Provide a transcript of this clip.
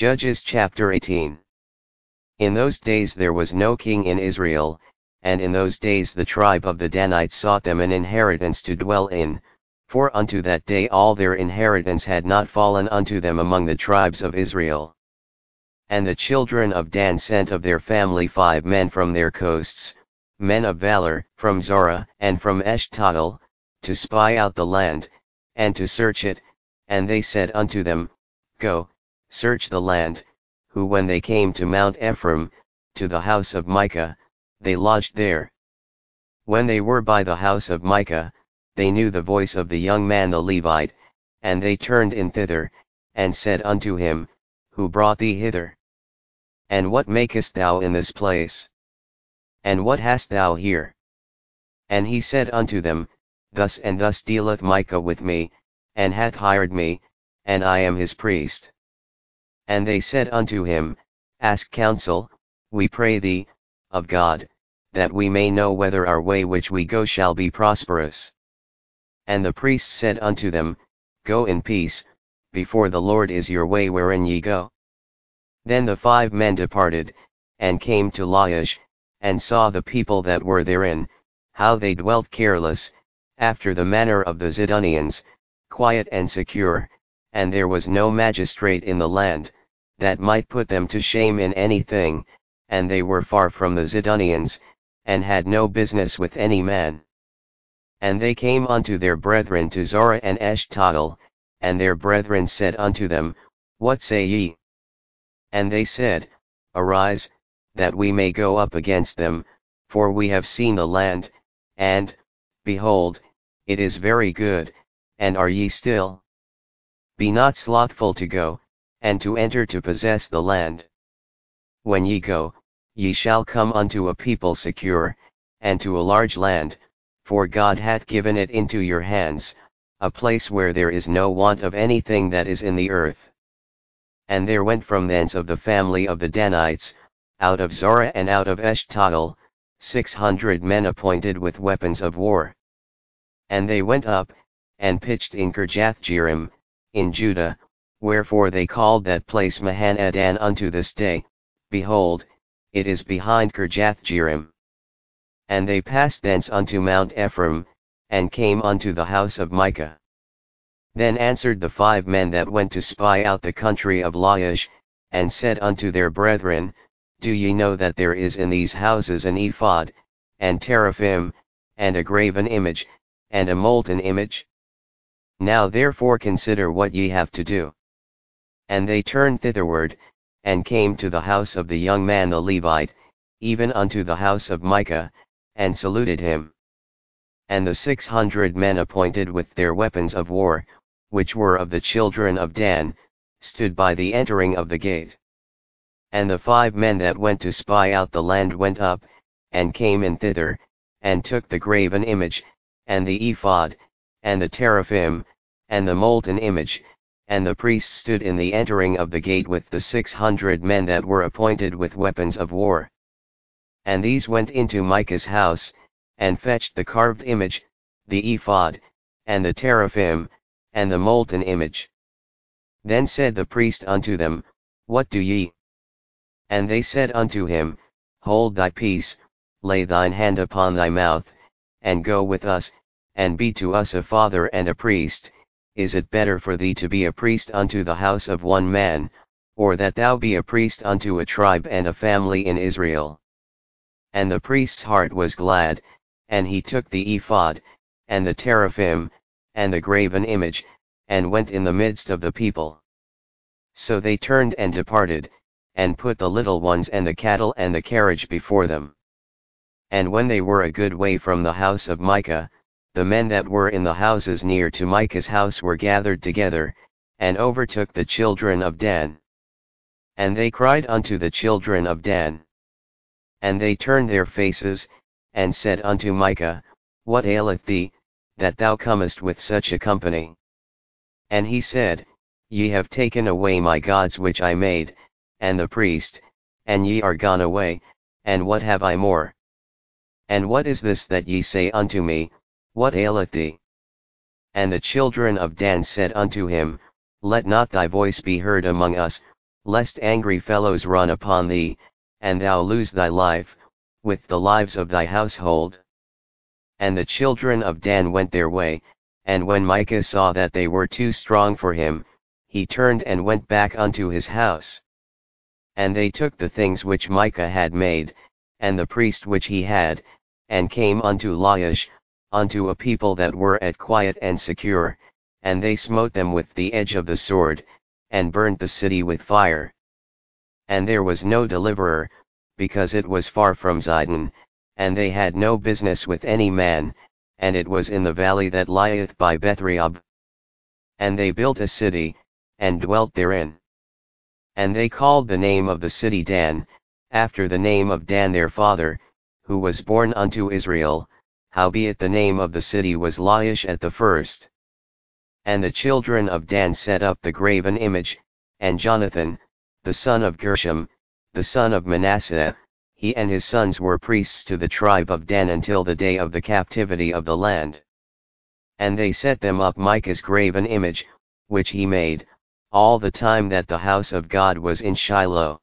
Judges chapter 18. In those days there was no king in Israel, and in those days the tribe of the Danites sought them an inheritance to dwell in, for unto that day all their inheritance had not fallen unto them among the tribes of Israel. And the children of Dan sent of their family 5 men from their coasts, men of valor, from Zorah and from Eshtaol, to spy out the land, and to search it, and they said unto them, Go, search the land, who when they came to Mount Ephraim, to the house of Micah, they lodged there. When they were by the house of Micah, they knew the voice of the young man the Levite, and they turned in thither, and said unto him, Who brought thee hither? And what makest thou in this place? And what hast thou here? And he said unto them, Thus and thus dealeth Micah with me, and hath hired me, and I am his priest. And they said unto him, Ask counsel, we pray thee, of God, that we may know whether our way which we go shall be prosperous. And the priest said unto them, Go in peace, before the Lord is your way wherein ye go. Then the 5 men departed, and came to Laish, and saw the people that were therein, how they dwelt careless, after the manner of the Zidonians, quiet and secure, and there was no magistrate in the land, that might put them to shame in anything, and they were far from the Zidonians, and had no business with any man. And they came unto their brethren to Zorah and Eshtaol, and their brethren said unto them, What say ye? And they said, Arise, that we may go up against them, for we have seen the land, and, behold, it is very good, and are ye still? Be not slothful to go, and to enter to possess the land. When ye go, ye shall come unto a people secure, and to a large land, for God hath given it into your hands, a place where there is no want of anything that is in the earth. And there went from thence of the family of the Danites, out of Zorah and out of Eshtaol, 600 men appointed with weapons of war. And they went up, and pitched in Kirjathjearim, in Judah, wherefore they called that place Mahaneh-dan unto this day. Behold, it is behind Kirjathjearim. And they passed thence unto Mount Ephraim, and came unto the house of Micah. Then answered the 5 men that went to spy out the country of Laish, and said unto their brethren, Do ye know that there is in these houses an ephod, and teraphim, and a graven image, and a molten image? Now therefore consider what ye have to do. And they turned thitherward, and came to the house of the young man the Levite, even unto the house of Micah, and saluted him. And the 600 men appointed with their weapons of war, which were of the children of Dan, stood by the entering of the gate. And the 5 men that went to spy out the land went up, and came in thither, and took the graven image, and the ephod, and the teraphim, and the molten image, and the priests stood in the entering of the gate with the 600 men that were appointed with weapons of war. And these went into Micah's house, and fetched the carved image, the ephod, and the teraphim, and the molten image. Then said the priest unto them, What do ye? And they said unto him, Hold thy peace, lay thine hand upon thy mouth, and go with us, and be to us a father and a priest. Is it better for thee to be a priest unto the house of one man, or that thou be a priest unto a tribe and a family in Israel? And the priest's heart was glad, and he took the ephod, and the teraphim, and the graven image, and went in the midst of the people. So they turned and departed, and put the little ones and the cattle and the carriage before them. And when they were a good way from the house of Micah, the men that were in the houses near to Micah's house were gathered together, and overtook the children of Dan. And they cried unto the children of Dan. And they turned their faces, and said unto Micah, What aileth thee, that thou comest with such a company? And he said, Ye have taken away my gods which I made, and the priest, and ye are gone away, and what have I more? And what is this that ye say unto me, What aileth thee? And the children of Dan said unto him, Let not thy voice be heard among us, lest angry fellows run upon thee, and thou lose thy life, with the lives of thy household. And the children of Dan went their way, and when Micah saw that they were too strong for him, he turned and went back unto his house. And they took the things which Micah had made, and the priest which he had, and came unto Laish, unto a people that were at quiet and secure, and they smote them with the edge of the sword, and burnt the city with fire. And there was no deliverer, because it was far from Zidon, and they had no business with any man, and it was in the valley that lieth by Bethrehob. And they built a city, and dwelt therein. And they called the name of the city Dan, after the name of Dan their father, who was born unto Israel, howbeit the name of the city was Laish at the first. And the children of Dan set up the graven image, and Jonathan, the son of Gershom, the son of Manasseh, he and his sons were priests to the tribe of Dan until the day of the captivity of the land. And they set them up Micah's graven image, which he made, all the time that the house of God was in Shiloh.